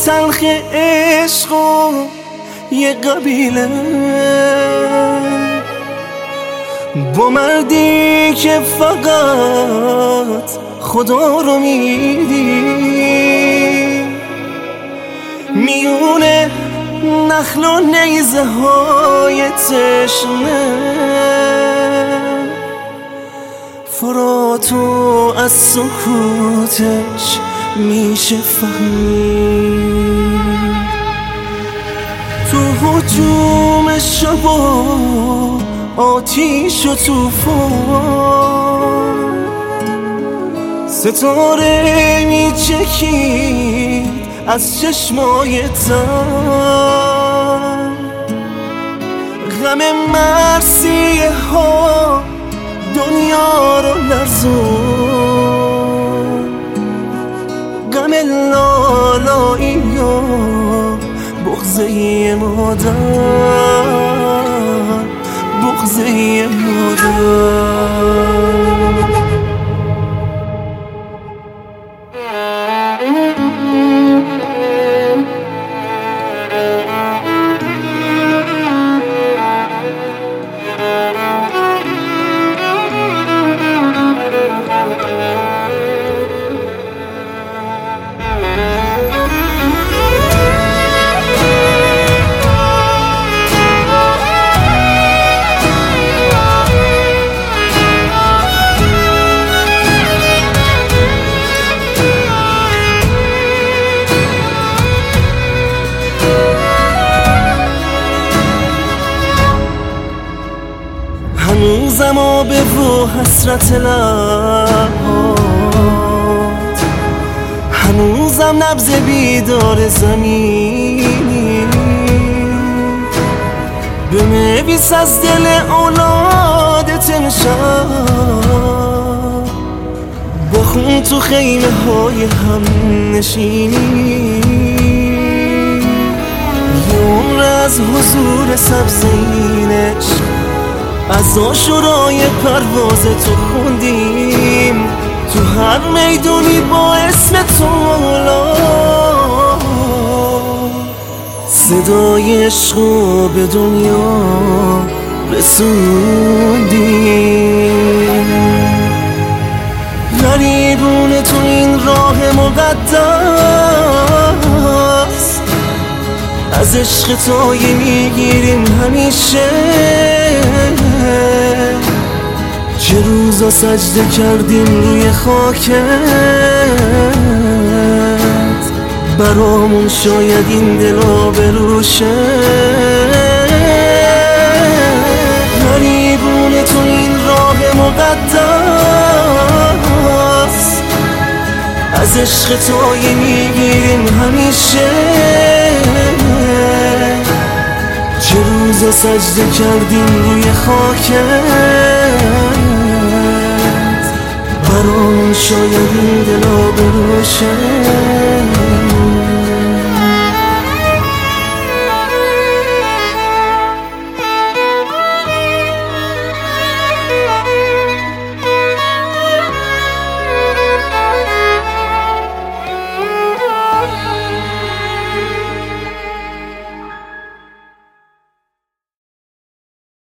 تلخ عشق و یه قبیله، با مردی که فقط خدا رو میدی، میونه نخل و نیزه های تشنه، فراتو از سکوتش میشه فهمید. تو هجوم شب و آتیش و توفان، ستاره میچکید از چشمای تن، غم مرثیه ها دنیا رو لرزون، غم لالایی و بغضه مادر، بغضه مادر. هنوزم آبه و حسرت لبات، هنوزم نبض بیدار زمینی، بنویس از دل اولادت امشب، بخون تو خیمه های هم نشینی، یه عمر از حضور سبز این عشق، از آشورای پرواز تو خوندیم، تو هر میدونی با اسم تو مولا، صدای عشقو به دنیا رسوندیم. غریبونه تو این راه مقدس، از عشق تایی میگیریم همیشه، چه روزا سجده کردیم روی خاکت، برامون شاید این دلا بروشه. غریبونه تو این راه مقدس، از عشق تایی میگیریم همیشه، چه روزا سجده کردیم روی خاکت، برامون شاید این دلا بروشه.